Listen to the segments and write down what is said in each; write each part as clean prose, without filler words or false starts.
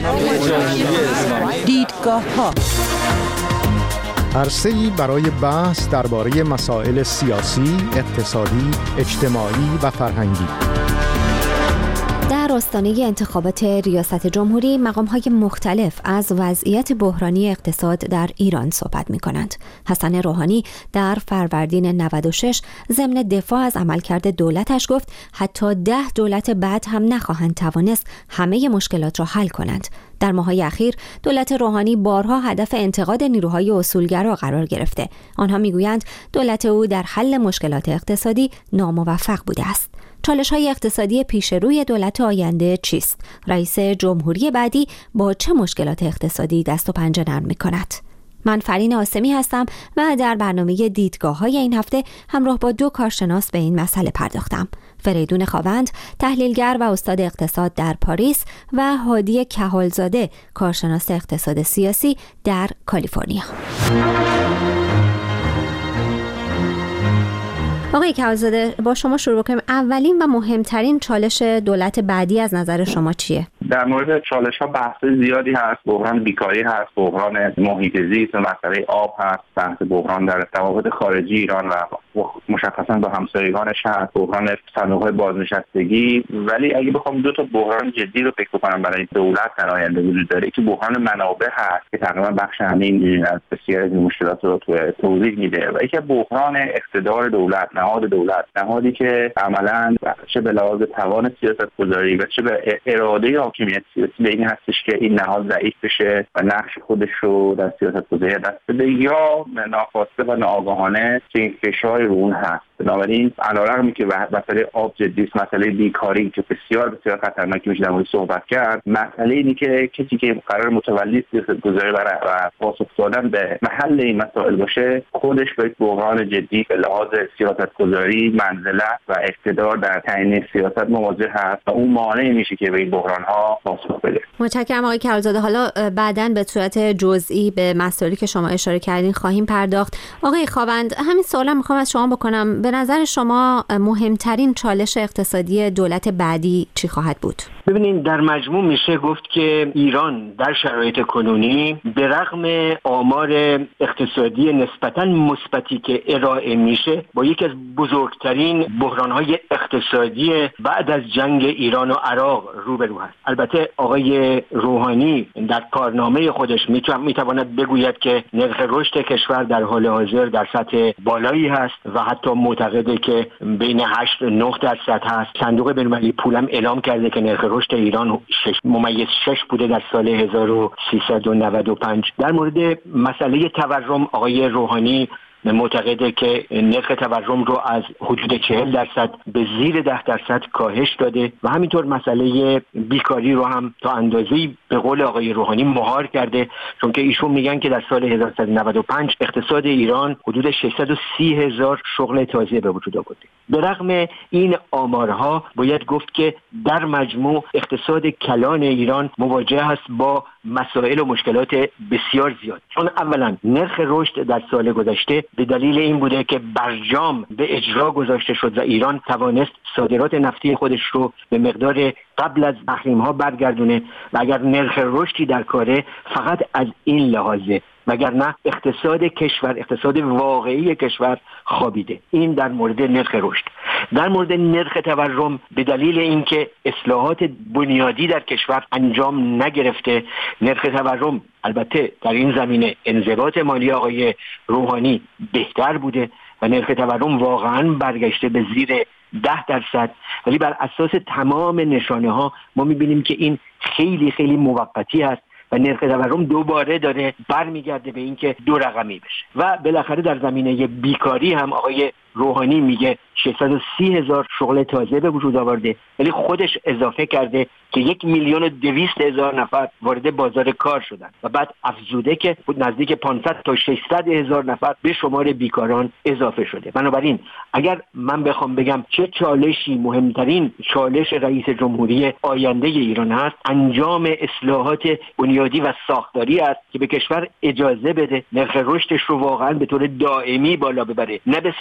دیدگاه‌ها، عرصه‌ای برای بحث درباره مسائل سیاسی، اقتصادی، اجتماعی و فرهنگی. در آستانه انتخابات ریاست جمهوری مقام‌های مختلف از وضعیت بحرانی اقتصاد در ایران صحبت می‌کنند. حسن روحانی در فروردین 96 ضمن دفاع از عملکرد دولتش گفت حتی 10 دولت بعد هم نخواهند توانست همه مشکلات را حل کنند. در ماه‌های اخیر دولت روحانی بارها هدف انتقاد نیروهای اصولگرا قرار گرفته. آنها می‌گویند دولت او در حل مشکلات اقتصادی ناموفق بوده است. چالش‌های اقتصادی پیش روی دولت آینده چیست؟ رئیس جمهوری بعدی با چه مشکلات اقتصادی دست و پنجه نرم می‌کند؟ من فرین آسمی هستم و در برنامه دیدگاه‌های این هفته همراه با 2 کارشناس به این مسئله پرداختم. فریدون خاوند، تحلیلگر و استاد اقتصاد در پاریس و هادی کهالزاده، کارشناس اقتصاد سیاسی در کالیفرنیا. آقای کهالزاده، با شما شروع کنیم. اولین و مهمترین چالش دولت بعدی از نظر شما چیه؟ در مورد چالش ها بحث زیادی هست. بحران بیکاری هست، بحران محیط زیست، مسئله آب هست، بحث بحران در روابط خارجی ایران و مشخصا با همسایگانش هست، بحران صندوق بازنشستگی. ولی اگه بخوام 2 تا بحران جدی رو فکر کنم برای دولت در آینده وجود داره، که بحران منابع هست که تقریبا بخش همین از بسیاری از مشکلات رو توضیح میده، و یکی بحران اقتدار دولت، نهاد دولت، نهادی که عملاً چه به لحاظ توان سیاست‌گذاری و چه به اراده حاکمیت سیاسی به این هستش که این نهاد ضعیف بشه و نقش خودش رو در سیاست‌گذاری دست بده، یا ناخواسته و ناآگاهانه که این فشار رو اون هست. بنابراین علیرغم که مسئله آب جدی است، مسئله بیکاری که بسیار بسیار خطرناکی میشه در مورد صحبت کرد، مسئله اینه که کسی که قرار متولی سیاست‌گذاری و پاسخ دادن به محل این مسائل باشه، خودش با یک بحران جدی به لحاظ سیاست‌گذاری، منزلت و اقتدار در تعیین سیاست مواجه هست و اون مانع میشه که به این بحران‌ها پاسخ بده. متشکرم آقای کهالزاده. حالا بعداً به صورت جزئی به مسائلی که شما اشاره کردین خواهیم پرداخت. آقای خاوند، همین سوالا میخوام از شما بکنم. به نظر شما مهمترین چالش اقتصادی دولت بعدی چی خواهد بود؟ ببینید، در مجموع میشه گفت که ایران در شرایط کنونی به رغم آمار اقتصادی نسبتاً مثبتی که ارائه میشه، با یکی از بزرگترین بحران‌های اقتصادی بعد از جنگ ایران و عراق روبرو است. البته آقای روحانی در کارنامه خودش میتواند بگوید که نرخ رشد کشور در حال حاضر در سطح بالایی هست و حتی معتقده که بین 8 و 9% هست. صندوق بین‌المللی پولم اعلام کرده که نرخ رشد ایران 6.6 بوده در سال 1395. در مورد مسئله تورم آقای روحانی معتقده که نرخ تورم رو از حدود 40% به زیر 10% کاهش داده و همینطور مسئله بیکاری رو هم تا اندازه‌ای به قول آقای روحانی مهار کرده، چون که ایشون میگن که در سال 1395 اقتصاد ایران حدود 630,000 شغل تازه به وجود آورده. به رغم این آمارها باید گفت که در مجموع اقتصاد کلان ایران مواجه است با مسائل و مشکلات بسیار زیاد. چون اولا نرخ رشد در سال گذشته به دلیل این بوده که برجام به اجرا گذاشته شد و ایران توانست صادرات نفتی خودش رو به مقدار قبل از تحریم‌ها برگردونه و اگر نرخ رشدی در کاره فقط از این لحاظه، وگرنه اقتصاد کشور، اقتصاد واقعی کشور خوابیده. این در مورد نرخ رشد. در مورد نرخ تورم به دلیل اینکه اصلاحات بنیادی در کشور انجام نگرفته، نرخ تورم البته در این زمینه انضباط مالی آقای روحانی بهتر بوده و نرخ تورم واقعا برگشته به زیر 10%، ولی بر اساس تمام نشانه ها ما میبینیم که این خیلی خیلی موقتی است و نرخ تورم دوباره داره برمیگرده به اینکه 2 رقمی بشه. و بالاخره در زمینه بیکاری هم آقای روحانی میگه 630,000 شغل تازه به وجود آورده، ولی خودش اضافه کرده که 1,200,000 نفر وارد بازار کار شدن و بعد افزوده که نزدیک 500 تا 600,000 نفر به شمار بیکاران اضافه شده. بنابراین اگر من بخوام بگم چه چالشی مهمترین چالش رئیس جمهوری آینده ایران هست، انجام اصلاحات بنیادی و ساختاری است که به کشور اجازه بده نرخ رشدش رو واقعا به طور دائمی بالا ببره، نه به صورت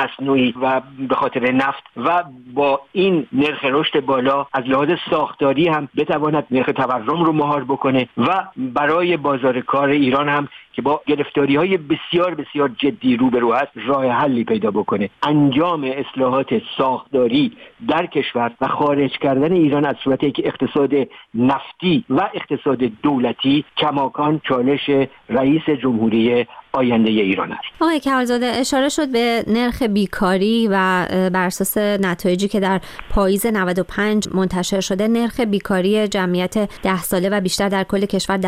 مصنوعی و به خاطر نفت و با این نرخ رشد بالا از لحاظ ساختاری هم بتواند نرخ تورم رو مهار بکنه و برای بازار کار ایران هم که با گرفتاری‌های بسیار بسیار جدی روبرو است راه حلی پیدا بکنه. انجام اصلاحات ساختاری در کشور و خارج کردن ایران از صورت یک اقتصاد نفتی و اقتصاد دولتی کماکان چالش رئیس جمهوری آینده ایران است. آقای کمالزاده، اشاره شد به نرخ بیکاری و بر اساس نتایجی که در پاییز 95 منتشر شده نرخ بیکاری جمعیت 10 ساله و بیشتر در کل کشور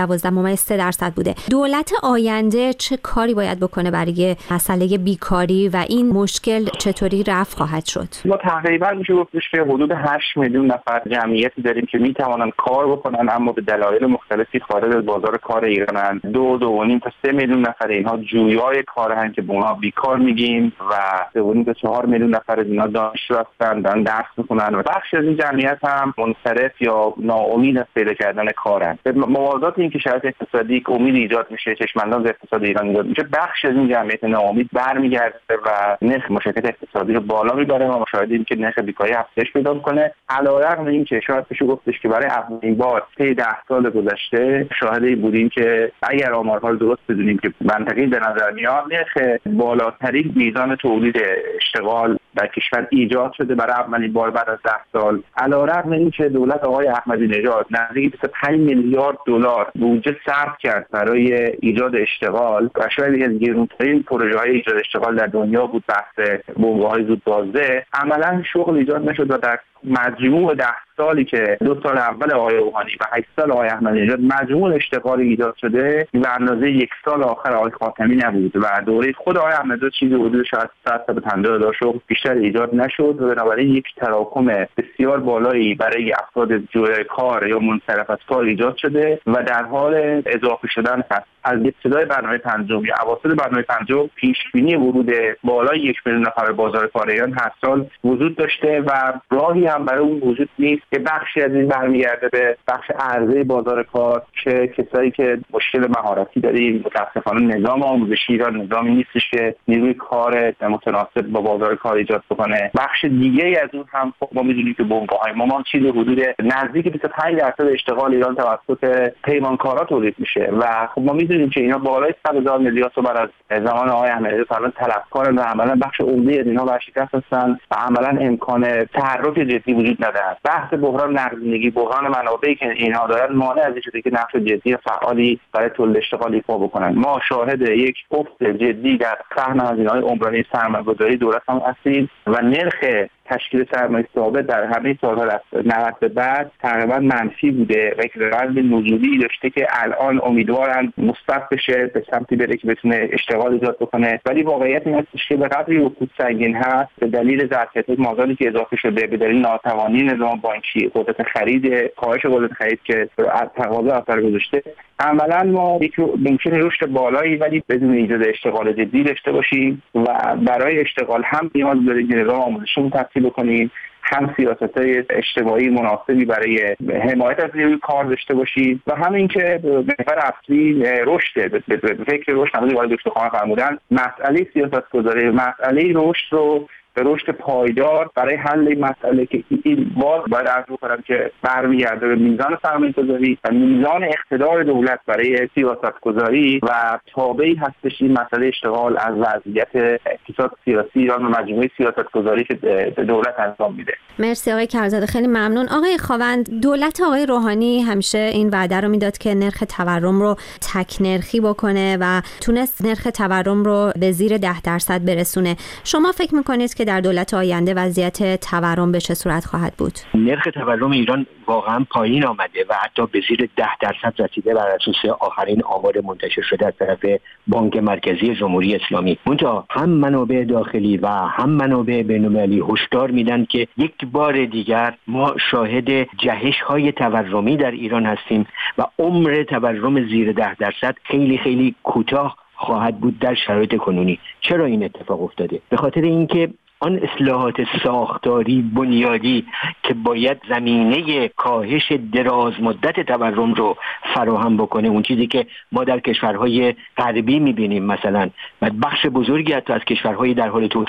12.3% بوده. دولت آینده چه کاری باید بکنه برای مسئله بیکاری و این مشکل چطوری رفع خواهد شد؟ ما تقریبا میشه گفتش که حدود 8 میلیون نفر جمعیتی داریم که میتوانن کار بکنن اما به دلایل مختلفی خارج از بازار کار ایرانن. 2.5 تا 3 میلیون نفر اینها جویای کارن که به اونها بیکار میگیم و 2.5 تا 4 میلیون نفر از اینا دانشجو هستن، دارن درس میخونن و بخشی از این جمعیت هم منصرف یا ناامید از پیدا کردن کارن. به موازات این که شرایط اقتصادی که امید ایجاد میشه، چشمانداز اقتصاد ایران ایجاد میشه، بخشی از این جمعیت ناامید برمیگرده و نرخ مشارکت اقتصادی رو بالا میبره و مشاهدیم که نرخ بیکاری افزایش پیدا میکنه. علیرغم اینکه شاید بشه گفتش که برای اولین بار طی 10 سال گذشته شاهد بودیم که اگر آمارها رو درست بدونیم که منطقی به نظر میاد نرخ بالاترین میزان تولید اشتغال در کشور ایجاد شده برای اولین بار بعد از 10 سال. علیرغم اینکه دولت آقای احمدی نژاد نزدیک 25 میلیارد دلار بودجه صرف کرد برای ایجاد اشتغال و شاید یکی از گرونترین پروژه‌های ایجاد اشتغال در دنیا بود بحث بنگاه‌های زودبازده، عملاً شغل ایجاد نشد و در مجموع 10 سالی که 2 سال اول آقای روحانی و 8 سال آقای احمدی نژاد مجموع اشتغال ایجاد شده به اندازه 1 سال آخر آقای خاتمی نبود و دوره خود آقای احمدی نژاد چیزی حدود 150,000 شغل بیشتر ایجاد نشد و بنابراین یک تراکم بسیار بالایی برای افراد جویای کار یا منصرف از کار ایجاد شده و در حال اضافه شدن هست. از ابتدای برنامه پنجم یا اواسط برنامه پنجم پیش بینی ورود بالای 1 میلیون نفر بازار کار ایران هر سال وجود داشته و راهی هم برای اون وجود نیست که بخشی از این برمیگرده به بخش عرضه بازار کار که کسایی که مشکل مهارتی داریم. متاسفانه نظام آموزشی ایران نظامی نیستش که نیروی کار متناسب با بازار کار ایجاد بکنه. بخش دیگه از اون هم ما می‌دونیم که بنگاه‌های ما چیز حدود نزدیک 25% اشتغال ایران توسط پیمانکارا تولید میشه و خب ما می‌دونیم که اینا بالای 100,000 میلیارد تومان از زمان آقای احمدی نژاد الان طلبکارن و عملاً بخش عمده از اینها ورشکست هستن و عملاً امکان تحرک جدی وجود ندارد. بحث بحران نقدینگی، بحران منابعی که اینها دارن مانع از این شده که نقش جدی فعالی برای تولید اشتغال ایفا بکنن. ما شاهد یک افت جدی در سهم هزینه‌های عمرانی سرمایه‌گذاری دولت هم هستیم و نرخ تشکیل سرمایه ثابت در همه سال‌ها از 90 به بعد تقریبا منفی بوده و یک روند نزولی داشته که الان امیدوارن مثبت بشه، به سمتی بره که بتونه اشتغال ایجاد بکنه. ولی واقعیت این است که به قدری رکود سنگین هست به دلیل ظرفیت مازادی که اضافه شده، به دلیل ناتوانی نظام بانکی، قدرت خرید، کاهش قدرت خرید که از تقاضا اثر گذاشته، عملاً ما یک ممکنه رشد بالایی ولی بدون ایجاد اشتغال جدی داشته باشیم و برای اشتغال هم نیاز داریم که نظام آموزشی تفصیل بکنیم، هم سیاست‌های اجتماعی مناسبی برای حمایت از نیروی کار داشته باشیم و همین که محور اصلی رشد به فکر رشد نمازی وارد دکتر خانه فرمودن مسئله سیاست‌گذاری، مسئله رشد رو به رشد پایدار برای حل این مسئله که این باید عرض کنم که برمیگرده به میزان سرمایه‌گذاری و میزان اقتدار دولت برای سیاست‌گذاری و تابعی هستش این مسئله اشتغال از وضعیت اقتصاد سیاسی ایران و مجموعه سیاست‌گذاری که دولت انجام میده. مرسی آقای کمالزاده، خیلی ممنون. آقای خاوند، دولت آقای روحانی همیشه این وعده رو میداد که نرخ تورم رو تک نرخی بکنه و تونست نرخ تورم رو به زیر 10% برسونه. شما فکر می‌کنید که در دولت آینده وضعیت تورم به چه صورت خواهد بود؟ نرخ تورم ایران واقعا پایین آمده و حتی به زیر 10% رسیده بر اساس آخرین آمار منتشر شده از طرف بانک مرکزی جمهوری اسلامی. منتها هم منابع داخلی و هم منابع بین‌المللی هشدار میدن که یک بار دیگر ما شاهد جهش‌های تورمی در ایران هستیم و عمر تورم زیر 10% خیلی خیلی کوتاه خواهد بود در شرایط کنونی. چرا این اتفاق افتاده؟ به خاطر اینکه آن اصلاحات ساختاری بنیادی که باید زمینه کاهش دراز مدت تورم رو فراهم بکنه، اون چیزی که ما در کشورهای غربی میبینیم مثلا و بخش بزرگی حتی از کشورهای در حال توسعه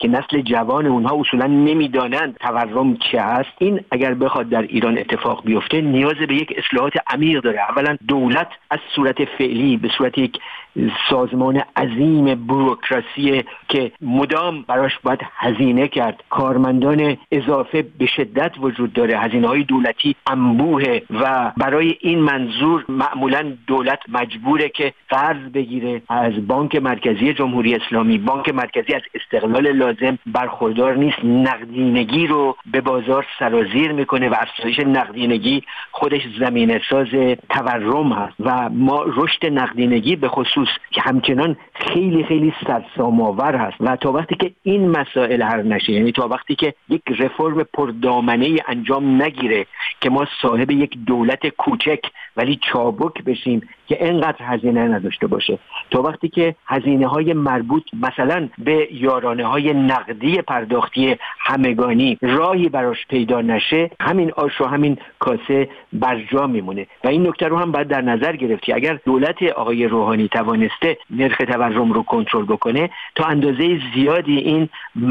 که نسل جوان اونها اصولا نمیدانند تورم چه هست، این اگر بخواد در ایران اتفاق بیفته نیاز به یک اصلاحات عمیق داره. اولا دولت از صورت فعلی به صورت یک سازمان عظیم بوروکراسی که مدام براش باید هزینه کرد، کارمندان اضافه به شدت وجود داره، هزینه‌های دولتی انبوه و برای این منظور معمولا دولت مجبوره که قرض بگیره از بانک مرکزی جمهوری اسلامی. بانک مرکزی از استقلال لازم برخوردار نیست، نقدینگی رو به بازار سرازیر میکنه و افزایش نقدینگی خودش زمینه ساز تورم هست و ما رشد نقدینگی به خصوص که همچنان خیلی خیلی سرسام‌آور هست و تا وقتی که این مسائل حل نشه، یعنی تا وقتی که یک رفرم پردامنه انجام نگیره که ما صاحب یک دولت کوچک ولی چابک بشیم که اینقدر هزینه نداشته باشه، تا وقتی که هزینه‌های مربوط مثلا به یارانه‌های نقدی پرداختی همگانی راهی براش پیدا نشه، همین آش و همین کاسه برجا میمونه. و این نکته رو هم باید در نظر گرفتی. اگر دولت آقای روحانی توانسته نرخ تورم رو کنترل بکنه، تا اندازه زیادی این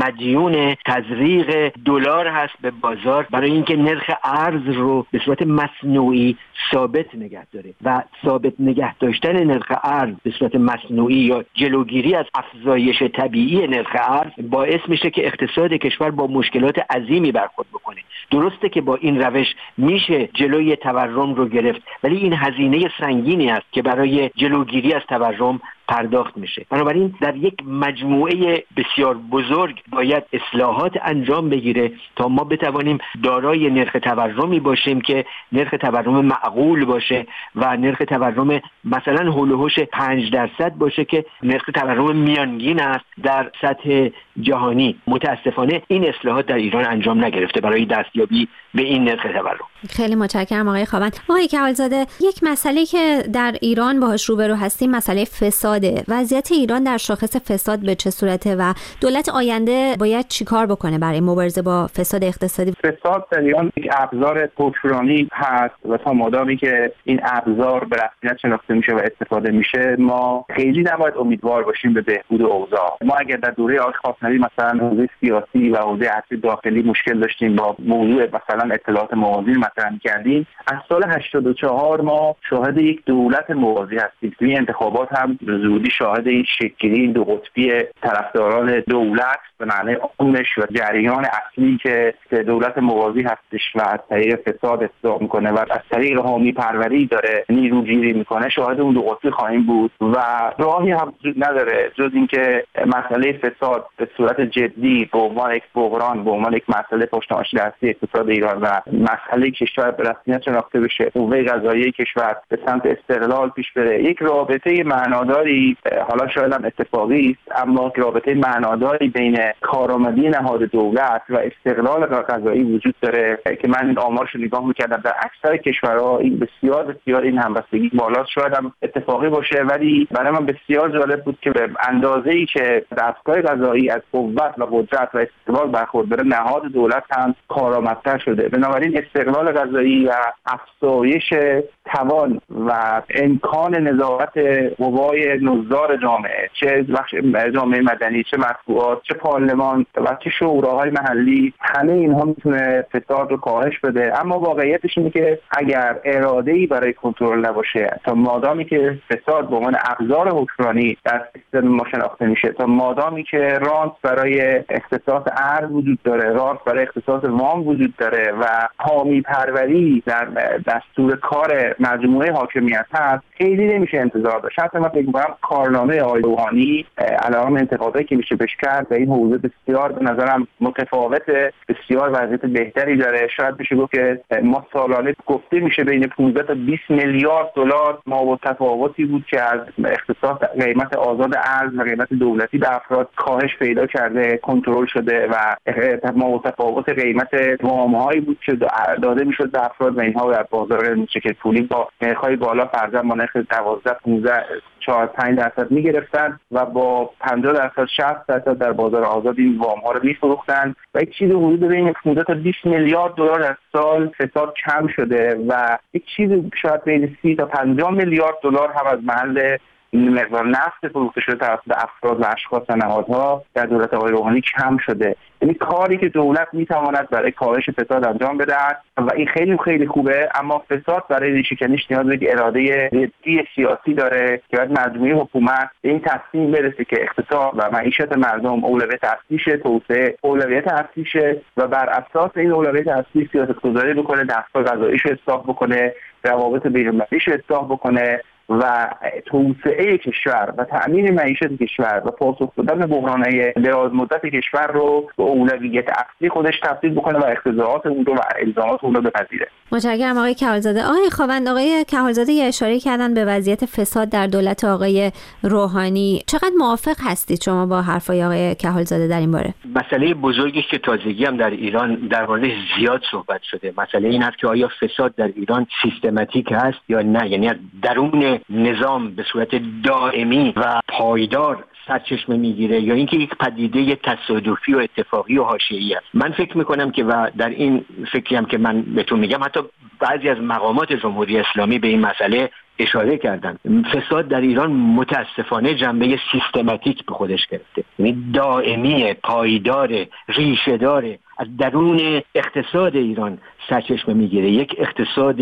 مدیون تزریق دلار هست به بازار برای اینکه نرخ ارز رو به صورت مصنوعی ثابت نگه داره و ثابت نگه داشتن نرخ ارز به صورت مصنوعی یا جلوگیری از افزایش طبیعی نرخ ارز باعث میشه که اقتصاد کشور با مشکلات عظیمی برخورد بکنه. درسته که با این روش میشه جلوی تورم رو گرفت، ولی این هزینه سنگینی است که برای جلوگیری از تورم پرداخت میشه. بنابراین در یک مجموعه بسیار بزرگ باید اصلاحات انجام بگیره تا ما بتوانیم دارای نرخ تورمی باشیم که نرخ تورم معقول باشه و نرخ تورم مثلا هول و هوش 5% باشه که نرخ تورم میانگین است در سطح جهانی. متاسفانه این اصلاحات در ایران انجام نگرفته برای دستیابی به این نرخ تورم. خیلی متشکرم آقای خاوند. آقای کمالزاده، یک مسئله که در ایران باهاش روبرو هستیم مسئله فساده. وضعیت ایران در شاخص فساد به چه صورته و دولت آینده باید چیکار بکنه برای مبارزه با فساد اقتصادی؟ فساد در ایران یک ابزار حکمرانی هست و تا مادامی که این ابزار به رسمیت شناخته میشه و استفاده میشه، ما خیلی نباید امیدوار باشیم به بهبود اوضاع. ما اگر در دوره آقای خاتمی مثلا حوزه سیاسی و حوزه ارزی داخلی مشکل داشتیم با موضوع مثلا اطلاعات موازی مطرح کردیم، از سال 84 ما شاهد یک دولت موازی هستیم. توی انتخابات هم زودی شاهد این شکلی دو قطبی طرفداران دولت به معنی عمومش و جریان اصلی که دولت موازی هستش و از طریق فساد استفاده میکنه و از طریق حامی پروری داره نیروگیری میکنه، شاهد اون دو قطبی خواهیم بود و راهی هم وجود نداره جز اینکه مسئله فساد به صورت جدی به عنوان یک بحران، به عنوان یک مسئله پشت‌نشین اصلی اقتصاد ایران و مسئله کشور به رسمیت شناخته بشه، قوه قضاییه کشور به سمت استقلال پیش بره. یک رابطه معناداری، حالا شاید هم اتفاقی است، اما رابطه معناداری بین کارآمدی نهاد دولت و استقلال قضایی وجود داره که من این آمارش رو نگاه می‌کردم در اکثر کشورها این بسیار این همبستگی بالاست. شاید هم اتفاقی باشه، ولی برای من بسیار جالب بود که به اندازه‌ای که دستگاه قضایی از قوت و قدرت و استقلال برخورداره، نهاد دولت هم کارآمدتر شده. بنابراین استقلال قضایی و افزایش توان و امکان نظارت قوای نظار جامعه، چه بخش جامعه مدنی، چه مطبوعات، چه پارلمان و چه شوراهای محلی، همه اینها میتونه فساد رو کاهش بده. اما واقعیتش اینه که اگر اراده‌ای برای کنترل نباشه، تا مادامی که فساد به عنوان ابزار حکمرانی در سیستم ما شناخته میشه، تا مادامی که رانت برای اختصاص ارز وجود داره، رانت برای اختصاص وام وجود داره و حامی پروری در دستور کار مجموعه حاکمیت هست، خیلی نمیشه انتظار داشت. حتی من فکر می‌کنم کارنامه آقای روحانی علاوه انتقادایی که میشه بهش کرد و این حوزه بسیار به نظرم متفاوت، بسیار وضعیت بهتری داره. شاید بشه گفت که ما سالانه گفته میشه بین 15 تا 20 میلیارد دلار ما با تفاوتی بود که از اختصاص قیمت آزاد ارز و قیمت دولتی به افراد کاهش پیدا کرده، کنترل شده و ما تفاوت قیمت وام‌هایی بود که داده میشد به افراد و اینها در بازار مشکل پولی با نرخ‌های بالا فرضاً با نرخ 12 15 4-5% میگرفتن و با 50% 60% در بازار آزاد این وام ها رو میفروختن و یک چیز حدود بین 15 تا 20 میلیارد دلار در سال فساد کم شده و یک چیز شاید بین 30 تا 50 میلیارد دلار هم از محل مقدار نفت فروخته شده توسط افراد و اشخاص و نهادها در دولت آقای روحانی کم شده. یعنی کاری که دولت میتواند برای کاهش فساد انجام بدهد و این خیلی خیلی خوبه، اما فساد برای ریشه‌کنیش نیاز به اراده جدی سیاسی داره که باید مجموعه حکومت به این تصمیم برسه که اقتصاد و معیشت مردم اولویت اصلیشه، توسعه اولویت اصلیشه و بر اساس این اولویت اصلی سیاست‌گذاری بکنه، دستگاه قضاییش رو اصلاح بکنه، روابط بین‌المللیش رو اصلاح بکنه و توسعه کشور و تأمین معیشت کشور و پاسخ دادن به بحران‌های دراز مدت کشور رو به اولویت اصلی خودش تبدیل بکنه و اقتضاعات اون رو و الزامات اون رو بپذیره. متشکرم آقای کهالزاده. آقای خاوند، آقای کهالزاده اشاره کردن به وضعیت فساد در دولت آقای روحانی. چقدر موافق هستید شما با حرفای آقای کهالزاده در این باره؟ مسئله بزرگی که تازگی هم در ایران در مورد زیاد صحبت شده، مسئله این است که آیا فساد در ایران سیستماتیک هست یا نه، یعنی از درون نظام به صورت دائمی و پایدار سرچشمه میگیره یا اینکه یک پدیده تصادفی و اتفاقی و حاشیه‌ای است. من فکر میکنم که و در این فکری هم که من بهتون میگم حتی بعضی از مقامات جمهوری اسلامی به این مسئله اشاره کردن. فساد در ایران متاسفانه جنبه سیستماتیک به خودش گرفته، یعنی دائمی، پایدار، ریشه داره، از درون اقتصاد ایران سرچشمه میگیره. یک اقتصاد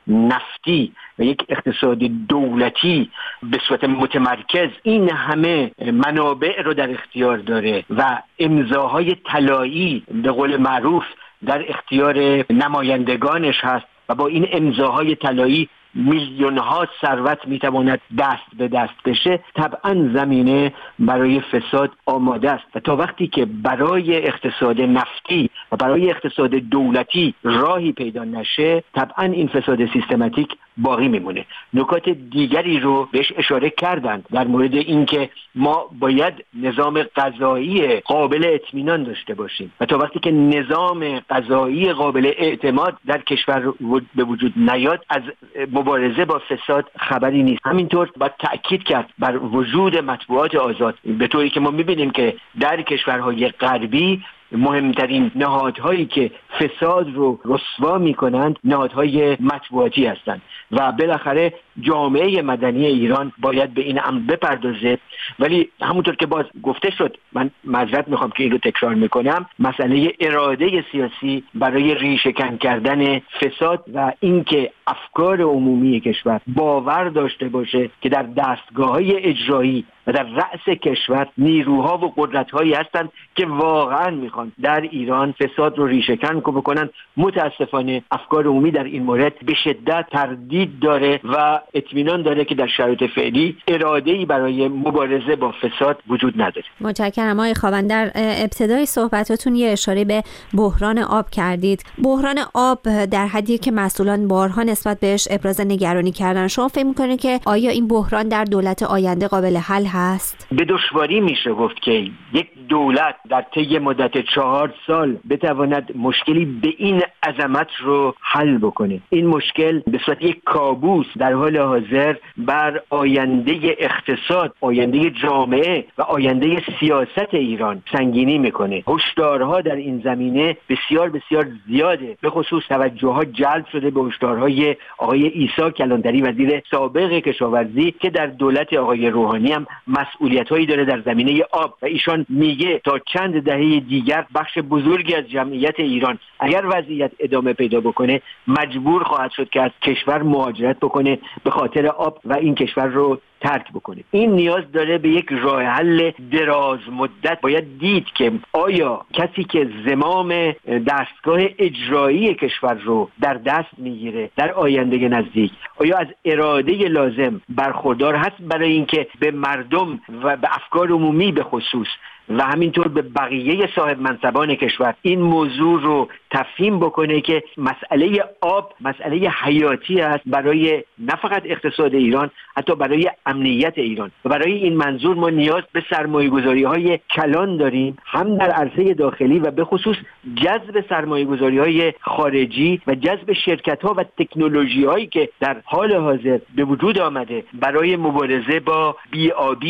نفتی و یک اقتصاد دولتی به صورت متمرکز این همه منابع رو در اختیار داره و امضاهای طلایی به قول معروف در اختیار نمایندگانش هست و با این امضاهای طلایی میلیون ها ثروت میتواند دست به دست بشه، طبعا زمینه برای فساد آماده است و تا وقتی که برای اقتصاد نفتی و برای اقتصاد دولتی راهی پیدا نشه، طبعا این فساد سیستماتیک باقی میمونه. نکات دیگری رو بهش اشاره کردن در مورد اینکه ما باید نظام قضایی قابل اطمینان داشته باشیم و تا وقتی که نظام قضایی قابل اعتماد در کشور به وجود نیاد، از مبارزه با فساد خبری نیست. همینطور باید تأکید کرد بر وجود مطبوعات آزاد، به طوری که ما میبینیم که در کشورهای غربی مهمترین نهادهایی که فساد رو رسوا میکنند نهادهای مطبوعاتی هستند و بالاخره جامعه مدنی ایران باید به این امر بپردازه. ولی همونطور که باز گفته شد، من معذرت میخوام که این رو تکرار میکنم، مسئله اراده سیاسی برای ریشه‌کن کردن فساد و اینکه افکار عمومی کشور باور داشته باشه که در دستگاه‌های اجرایی و در رأس کشور نیروها و قدرت‌هایی هستند که واقعاً میخوان در ایران فساد رو ریشه‌کن بکنن. متاسفانه افکار عمومی در این مورد به شدت تردید داره و اطمینان داره که در شرایط فعلی اراده‌ای برای مبارزه با فساد وجود نداره. متشکرم آقای خاوند. در ابتدای صحبتاتون یه اشاره به بحران آب کردید. بحران آب در حدی که مسئولان بارها نسبت بهش ابراز نگرانی کردن. شما فکر می‌کنید که آیا این بحران در دولت آینده قابل حل هست؟ به دشواری میشه گفت که یک دولت در طی مدت 4 سال بتواند مشکلی به این عظمت رو حل بکنه. این مشکل به صورت یک کابوس در حال حاضر بر آینده اقتصاد، آینده جامعه و آینده سیاست ایران سنگینی میکنه. هشدارها در این زمینه بسیار بسیار زیاده. به خصوص توجهها جلب شده به هشدارهای آقای عیسی کلانتری، وزیر سابق کشاورزی، که در دولت آقای روحانی هم مسئولیت‌هایی داره در زمینه آب و ایشان میگه تا چند دهه دیگر بخش بزرگی از جمعیت ایران اگر وضعیت ادامه پیدا بکنه مجبور خواهد شد که از کشور مهاجرت بکنه به خاطر آب و این کشور رو ترک بکنه. این نیاز داره به یک راه حل دراز مدت. باید دید که آیا کسی که زمام دستگاه اجرایی کشور رو در دست میگیره در آینده نزدیک، آیا از اراده لازم برخوردار هست برای اینکه به مردم و به افکار عمومی به خصوص و همینطور به بقیه صاحب منصبان کشور این موضوع رو تفهیم بکنه که مسئله آب مسئله حیاتی است برای نه فقط اقتصاد ایران، حتی برای امنیت ایران. و برای این منظور ما نیاز به سرمایه‌گذاری‌های کلان داریم، هم در عرصه داخلی و به خصوص جذب سرمایه‌گذاری‌های خارجی و جذب شرکت‌ها و تکنولوژی‌هایی که در حال حاضر به وجود آمده برای مبارزه با بی‌آبی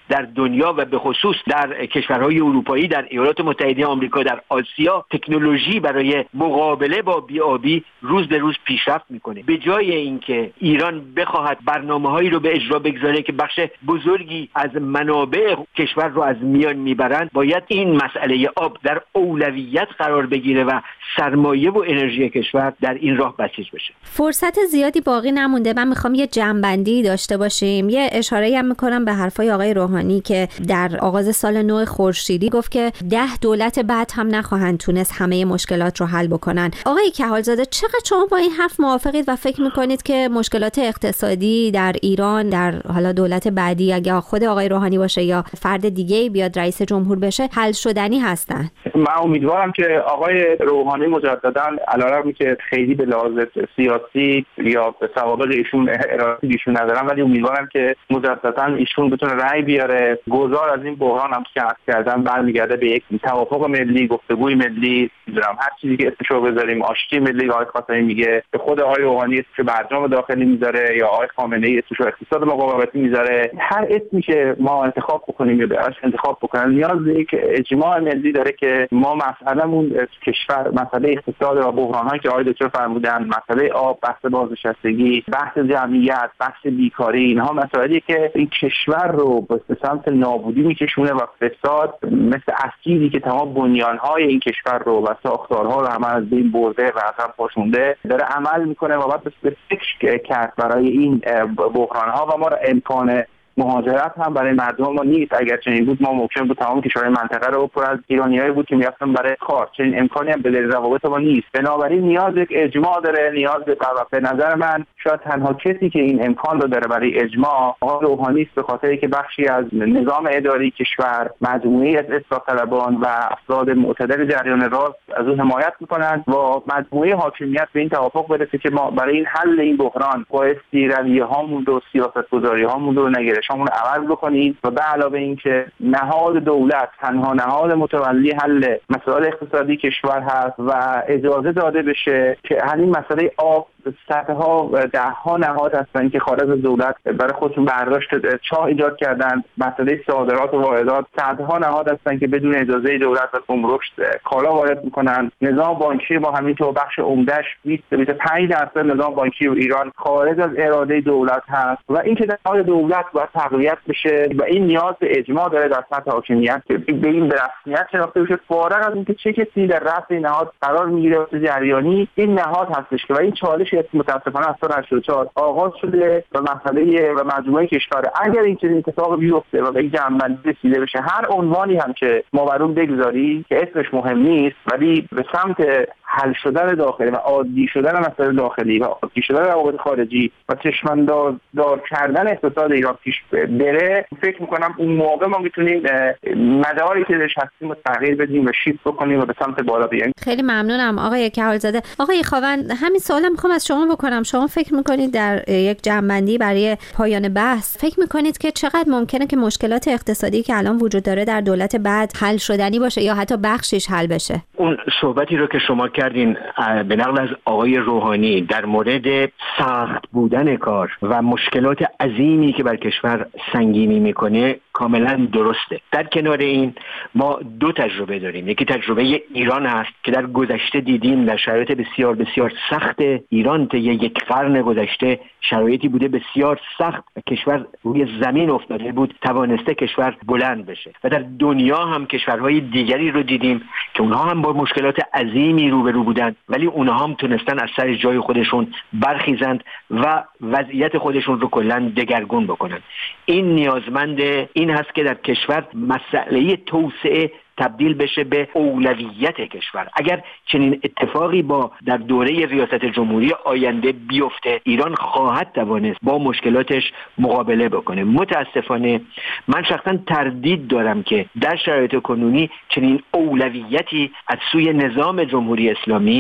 در دنیا و به خصوص در کشورهای اروپایی، در ایالات متحده آمریکا، در آسیا تکنولوژی برای مقابله با بی‌آبی روز به روز پیشرفت میکنه. به جای اینکه ایران بخواهد برنامه‌هایی رو به اجرا بگذاره که بخش بزرگی از منابع کشور رو از میان میبرند، باید این مسئله آب در اولویت قرار بگیره و سرمایه و انرژی کشور در این راه بسیج بشه. فرصت زیادی باقی نمونده. من میخوام یه جمع‌بندی داشته باشیم. یه اشاره‌ای هم میکنم به حرفای آقای روحانی که در آغاز سال نو خورشیدی گفت که 10 دولت بعد هم نخواهند تونست همه مشکلات رو حل بکنن. آقای کهالزاده، چقدر شما با این حرف موافقید و فکر میکنید که مشکلات اقتصادی در ایران در حالا دولت بعدی، اگه خود آقای روحانی باشه یا فرد دیگه‌ای بیاد رئیس جمهور بشه، حل شدنی هستن؟ من امیدوارم که آقای روحانی مجددا علیرغم که خیلی به لحاظ سیاسی یا به سوابق ایشون ارائه ایشون ندارم، ولی امیدوارم که مجددا ایشون بتونه رأی بیاره. گذار از این بحران هم که عرض کردم برمیگرده به یک توافق ملی، گفتگوی ملی، می‌دونم هر چیزی که اسمشو بذاریم، آشتی ملی آقای خاتمی میگه، به خود آقای روحانی اسمشو برجام داخلی میذاره یا آقای خامنه‌ای اسمشو اقتصاد مقاومتی میذاره. هر اسمی که ما انتخاب بکنیم یا براش انتخاب بکنیم، نیاز به یک اجماع ملی داره که ما مسئله‌مون کشور، مسئله اقتصاد و بحران‌هایی که آقای دکتر فرمودن، مسئله آب، بحث بازنشستگی، بحث جمعیت، بحث بیکاری، اینها مسائلی که این کشور رو به سمت نابودی میکشونه و فساد مثل اسیدی که تمام بنیان‌های این کشور رو و ساختارها رو هم از بین برده و از هم پاشونده داره عمل میکنه و باید به فکر کرد برای این بحران‌ها و ما را امکان مهاجرت هم برای مردم ما نیست. اگر چنین بود ما ممکن بود تمام کشورهای منطقه رو پر از ایرانیایی بود که می‌رفتن برای کار. چنین امکانی هم به دلیل روابط ما نیست. بنابراین نیاز به اجماع داره، نیاز به نظر من شاید تنها کسی که این امکان رو داره برای اجماع آقای روحانی است، به خاطری که بخشی از نظام اداری کشور، مجموعه‌ای از اصلاح طلبان و افراد معتدل جریان راست از اون حمایت می‌کنند و مجموعه حاکمیت به این توافق برسه که ما برای این حل این بحران بایستی رویه‌هامون رو، سیاست‌گذاری‌هامون رو، نگرش‌هامون رو عوض بکنیم و به علاوه این که نهاد دولت تنها نهاد متولی حل مسائل اقتصادی کشور هست و اجازه داده بشه که همین مسئله آب صدها و دهها نهاد هستن که خارج از دولت برای خودشون برداشت چاه ایجاد کردن. مسئله صادرات و واردات، صدها نهاد هستن که بدون اجازه دولت و گمرک کالا وارد میکنن. نظام بانکی ما همینطور بخش عمده‌اش 25% نظام بانکی ایران خارج از اراده دولت هست و این که نهاد دولت باید تقویت بشه و این نیاز به اجماع داره در سطح حاکمیت که به این به رسمیت شناخته بشه. فارغ از اینکه چه کسی در رأس این نهاد قرار میگیره و جریانی، این نهاد هستش که و این چالش متاسفانه از سال 84 آغاز شده و مسئله و مجموعه کشور اگر این چنین اتفاق بیفته و به این جنبندی رسیده بشه، هر عنوانی هم که ما بر اون بگذاریم که اسمش مهم نیست، ولی به سمت حل شدن داخلی و عادی شدن مسائل داخلی و عادی شدن روابط خارجی و چشمانداز کردن اقتصاد ایران پیش بره، فکر میکنم اون موقع ما میتونیم مداری که درش هستیم رو تغییر بدیم و شیفت بکنیم و به سمت بالا بیاییم. خیلی ممنونم آقای کهالزاده. آقای خاوند، همین سوالم میخوام از شما بکنم. شما فکر میکنید در یک جمع‌بندی برای پایان بحث فکر میکنید که چقدر ممکنه که مشکلات اقتصادی که الان وجود داره در دولت بعد حل شدنی باشه یا حتی بخشش حل بشه؟ اون صحبتی رو که شما کردین به نقل از آقای روحانی در مورد سخت بودن کار و مشکلات عظیمی که بر کشور سنگینی میکنه کاملا درسته. در کنار این ما دو تجربه داریم. یکی تجربه ایران هست که در گذشته دیدیم در شرایط بسیار بسیار سخت ایران طی یک قرن گذشته شرایطی بوده بسیار سخت و کشور روی زمین افتاده بود، توانسته کشور بلند بشه. و در دنیا هم کشورهای دیگری رو دیدیم که اونها هم با مشکلات عظیمی روبرو بودند، ولی اونها هم تونستن از سر جای خودشون برخیزند و وضعیت خودشون رو کلاً دگرگون بکنن. این نیازمند این هست که در کشور مسئله توسعه تبدیل بشه به اولویت کشور. اگر چنین اتفاقی در دوره ریاست جمهوری آینده بیفته، ایران خواهد توانست با مشکلاتش مقابله بکنه. متاسفانه من شخصا تردید دارم که در شرایط کنونی چنین اولویتی از سوی نظام جمهوری اسلامی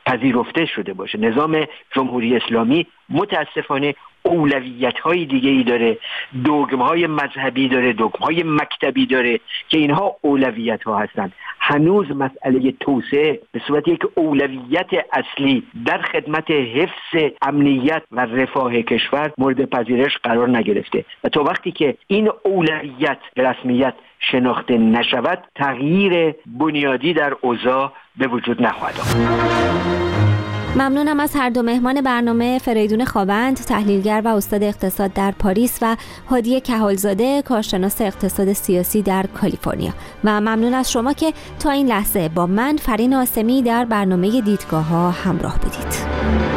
پذیرفته شده باشه. نظام جمهوری اسلامی متاسفانه اولویت‌های دیگه‌ای داره، دوگم‌های مذهبی داره، دوگم‌های مکتبی داره که اینها اولویت‌ها هستند. هنوز مسئله توسعه به صورت یک اولویت اصلی در خدمت حفظ امنیت و رفاه کشور مورد پذیرش قرار نگرفته و تا وقتی که این اولویت به رسمیت شناخته نشود تغییر بنیادی در اوضاع به وجود نخواهد آمد. ممنونم از هر دو مهمان برنامه، فریدون خوابند تحلیلگر و استاد اقتصاد در پاریس و هادی کهالزاده کارشناس اقتصاد سیاسی در کالیفرنیا، و ممنون از شما که تا این لحظه با من فرین آسمی در برنامه دیدگاه‌ها همراه بودید.